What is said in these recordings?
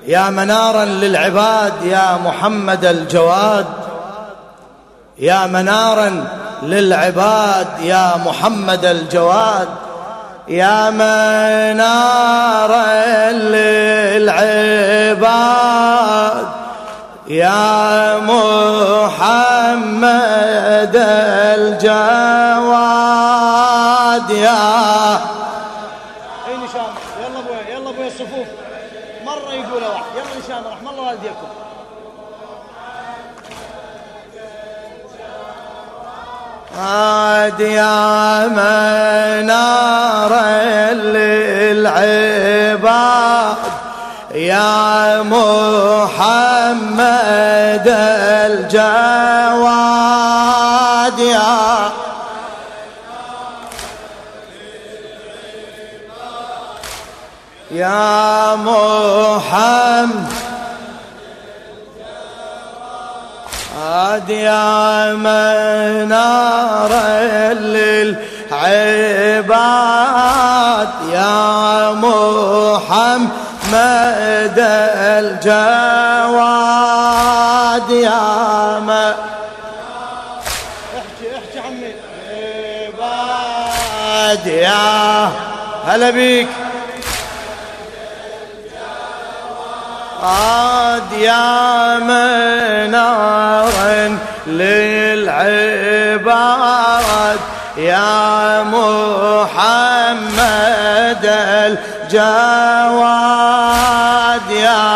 يا منارا للعباد يا محمد الجواد، يا منارا للعباد يا محمد الجواد، يا منارا للعباد يا محمد الجواد. يا اي نشان، يلا ابويا يلا ابويا الصفوف مره يقول واحد، يلا نشان رحم الله والديكم. يا منارا للعباد يا محمد الجواد، يا محمد يا منارا للعباد يا محمد الجواد، يا احكي عمي عباد. يا هلا بيك يا منارا للعباد يا محمد الجواد،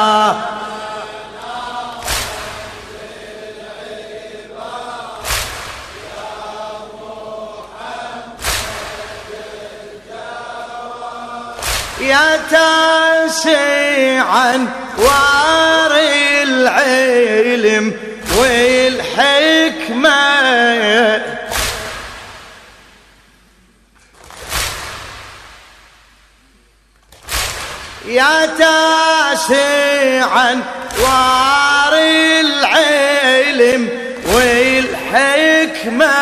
يا تاسعا واري العلم والحكمة، يا تاسعا واري العلم والحكمة،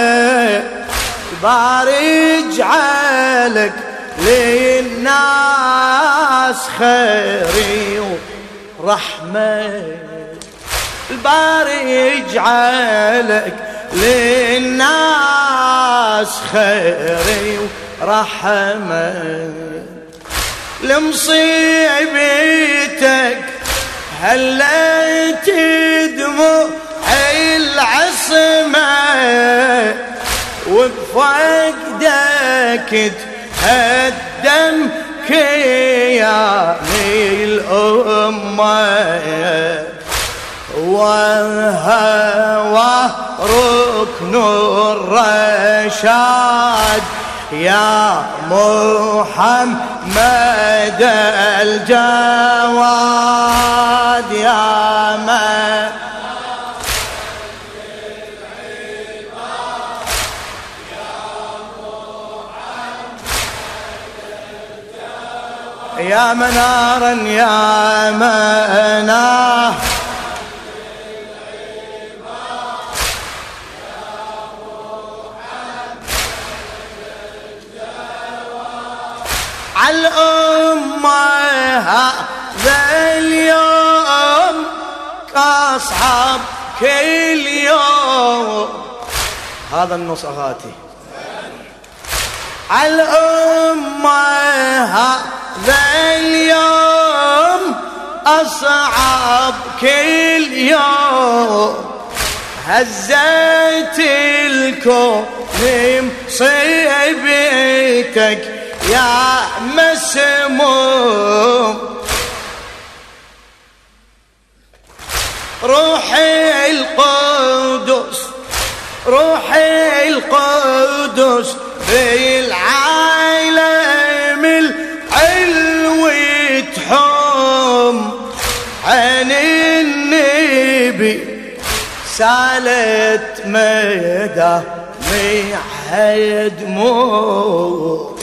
باري اجعلك للناس خيري ورحمة، الباري يجعلك للناس خيري ورحمة، لمصيبتك هليت دموع العصمة، وبفقدك هدم كياني الأمة، والهوى ركن الرشاد يا محمد الجواد، يا من يا منارا يا منار عالأمة هذا اليوم كأصحاب كل يوم، هذا النص أغاتي عالأمة هذا اليوم أصعب كل يوم، هزت الكون مصيبتك يا مسموم، روحي القدس روحي القدس بالعالم العلو تحوم، عن النبي سالت مدى دموع،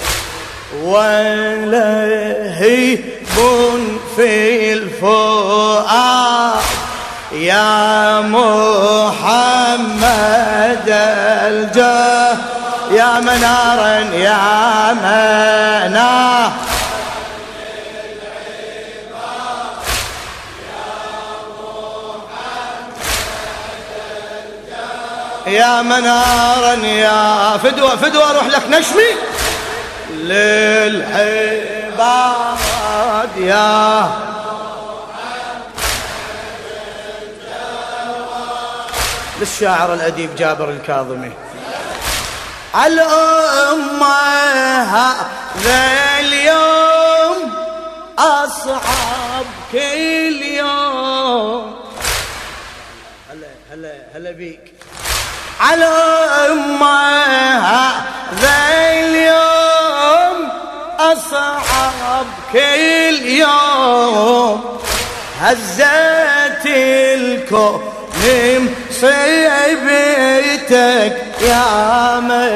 ولهيب في الفؤاد يا محمد الجاه، يا منارا يا منار يا منارا يا فدوة فدوة اروح لك نشمي للعباد يا للشاعر الأديب جابر الكاظمي. الأمة هذا اليوم أصعب كل يوم. هلا بيك. الأمة هذا اليوم أصعب كل يوم. هزت الكون مصيبتك يا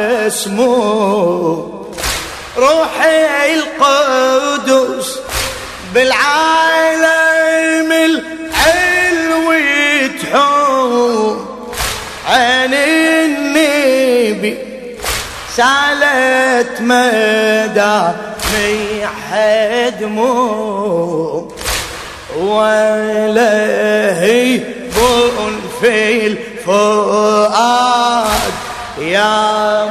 مسموم. روحي القدس بالعالم العلوي تحوم. عين النبي سالت مدامع دموم. ولهي في الفؤاد يا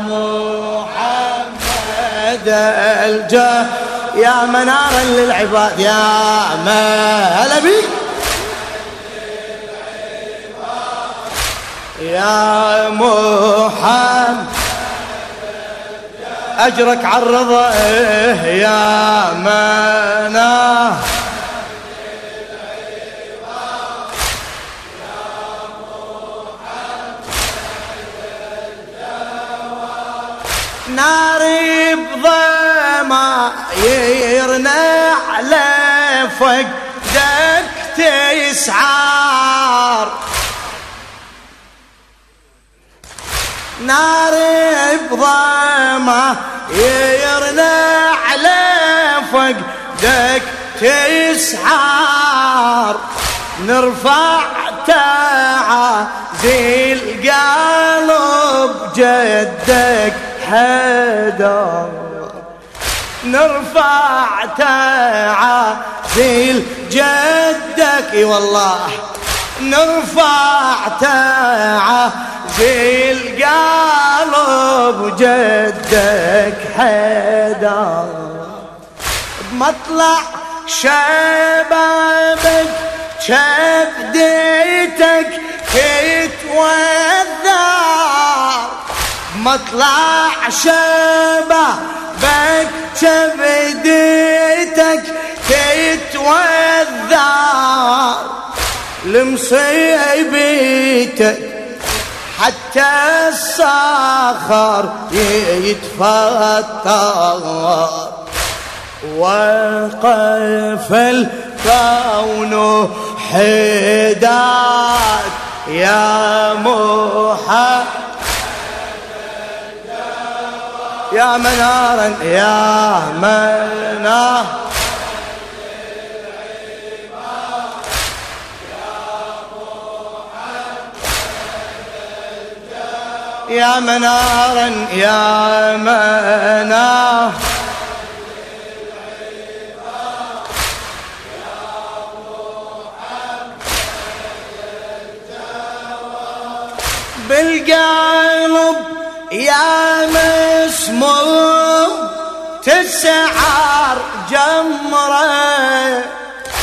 محمد الجاه يا منارا للعباد يا هلا بيك يا محمد أجرك عالرضا يا مناه. ناري بضمايرنا على فقدك تسعار. ناري بضمايرنا على فقدك تسعار. نرفع تعازي القلب جدك حدار. نرفع تعازي جدك اي والله. نرفع تعازي القلب جدك حدار. بمطلع شبابك شبديتك تتوذر. مطلع شبابك شبديتك تتوذر. لمصيبتك حتى الصخر يتفطر. وقف الكون حداد يا محمد يا منارا يا مناه. يا منارا يا مناه. بالقلب يا مسموم تسعر جمره.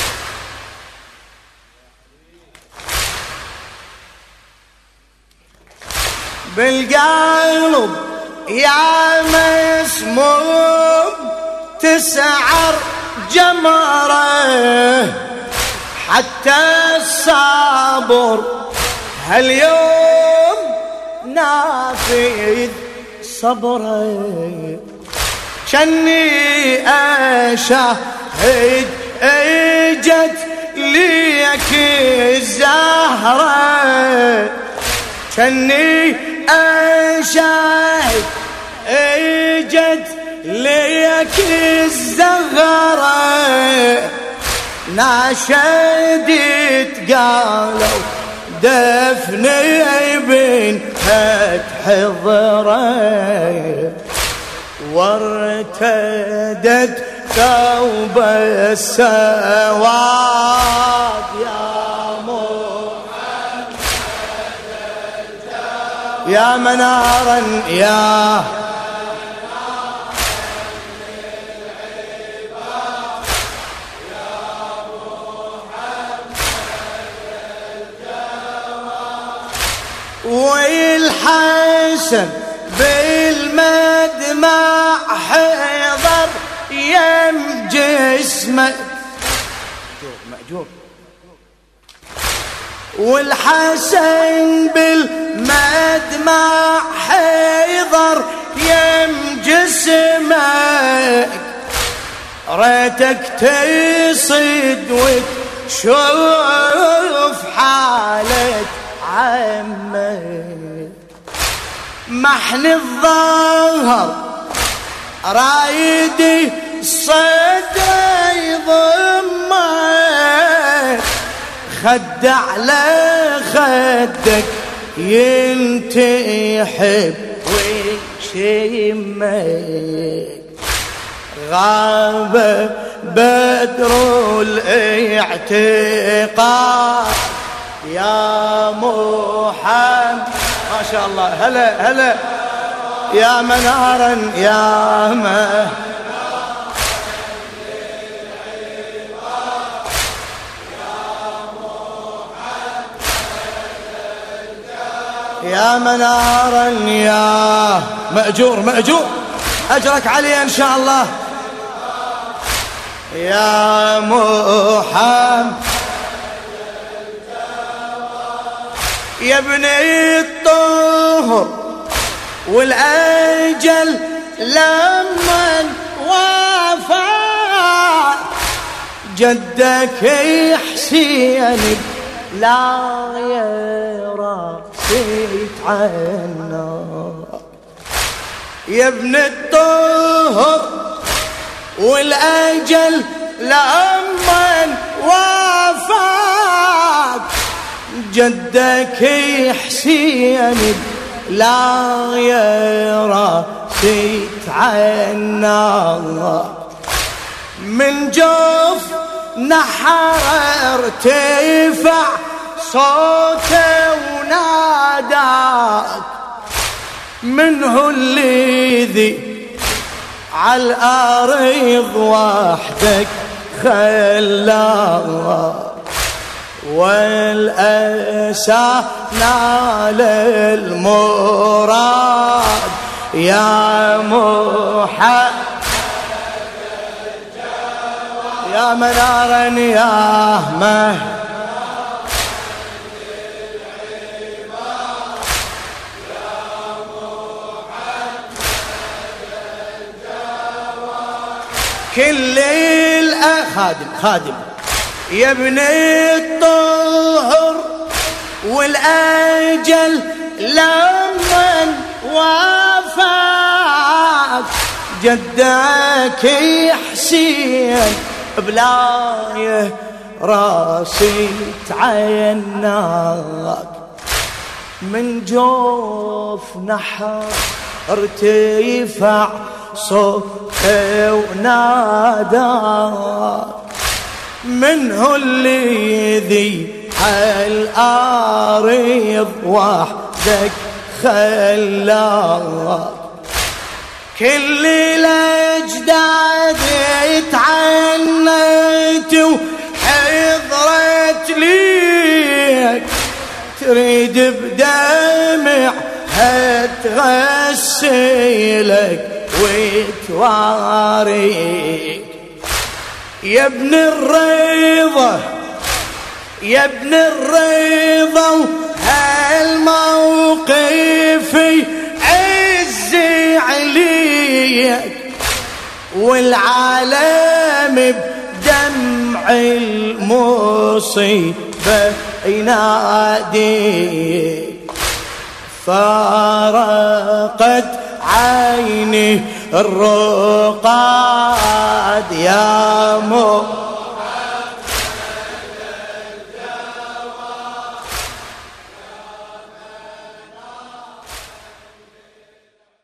بالقلب يا مسموم تسعر جمره. حتى الصبر هاليوم نافذ صبري. كني أشاهد اجت ليك الزهرة. كني أشاهد اجت ليك الزهرة. ناشدت قالوا دفني ابن فتح الضرير. وارتدت ثوب السواد يا محمد يا منارا يا والحسن بالمدمع حضر يم جسمه مأجور والحسن بالمدمع حضر يم جسمك ريتك تصد وتشوف حالة عمك محن الظهر رايدي صدر يضمك خد على خدك ينتحب ويشمك غاب بدر الاعتقاد يا محمد ما شاء الله هلا هلا يا منارا يا يا منارا يا مأجور مأجور أجرك علي إن شاء الله يا محمد يا ابني الطهر والأجل لمن وفى جدك حسين لا يرى سيت عنا يا ابن الطهر والأجل لمن وفاك جدك حسين لا يرى سيت عنا من جوف نحر ارتفع صوته وناداك منه الذي على الأرض وحدك خلاك والأسى نال المراد يا محمد يا منارا يا كل خادم يا ابن الطهر والأجل لمن وفاك جدك حسين بلايه راسي تعيناك من جوف نحر ارتفع صوته وناداك منه الذي على الأرض وحدك خلاك كل الأجداد اتعنت وحضرت ليك تريد بدمع هتغسلك وتواريك يا ابن الرضا يا ابن الرضا هالموقف عزي عليك والعالم بدمع المصيبة يناديك فارقت عيني الرقاد يا